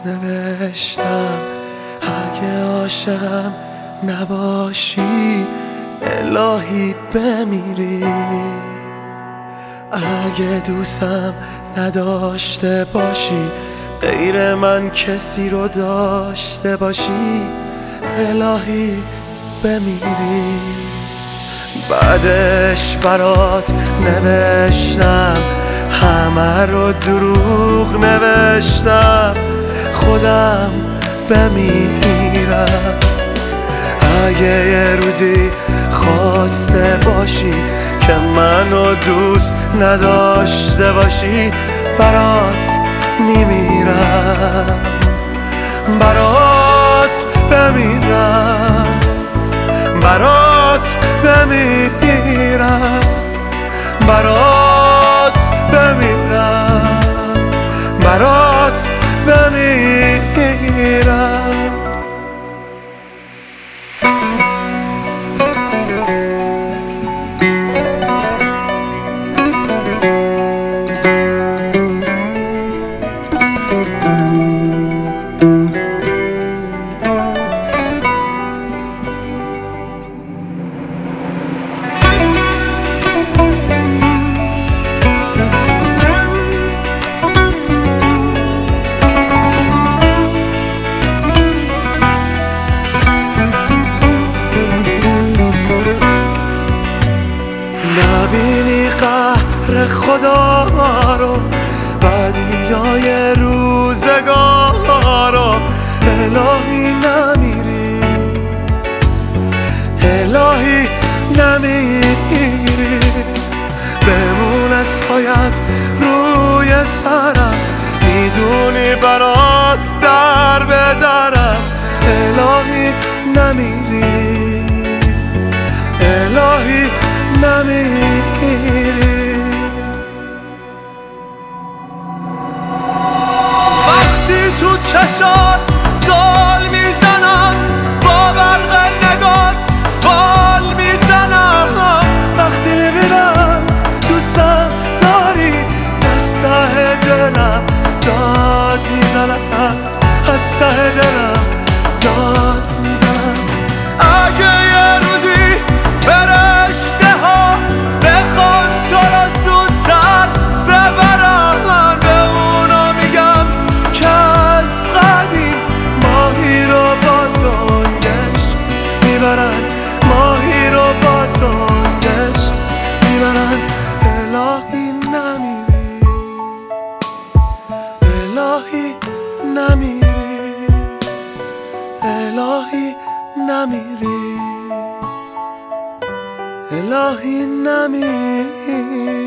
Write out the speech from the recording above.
نوشتم اگه عاشقم نباشی الهی بمیری، اگه دوستم نداشته باشی غیر من کسی رو داشته باشی الهی بمیری. بعدش برات نوشتم همه رو دروغ نوشتم خودم بمیرم. اگه یه روزی خواسته باشی که منو دوست نداشته باشی برات میمیرم، برات بمیرم، برات بمیرم، برات بمیرم، برات بمیرم. نبینی قهر خدا رو، بدیای روزگار رو، الهی نمیری، الهی نمیری. بمونه سایت روی سرم، میدونی برات در بدرم الهی نمیری، الهی نمیری. وقتی تو چشات زال میزنم با برق نگات فال میزنم، وقتی میبینم دوستم داری از ته دلم داد میزنم، از ته دلم داد میزنم. اگه یه روزی فرشته ها بخوان تو رو زودتر ببرن، به اونا میگم که از قدیم ماهی رو با تنگش میبرن، ماهی رو با تنگش میبرن. الهی نمیری، الهی نمیری، الهی نمیری، الهی نمیری.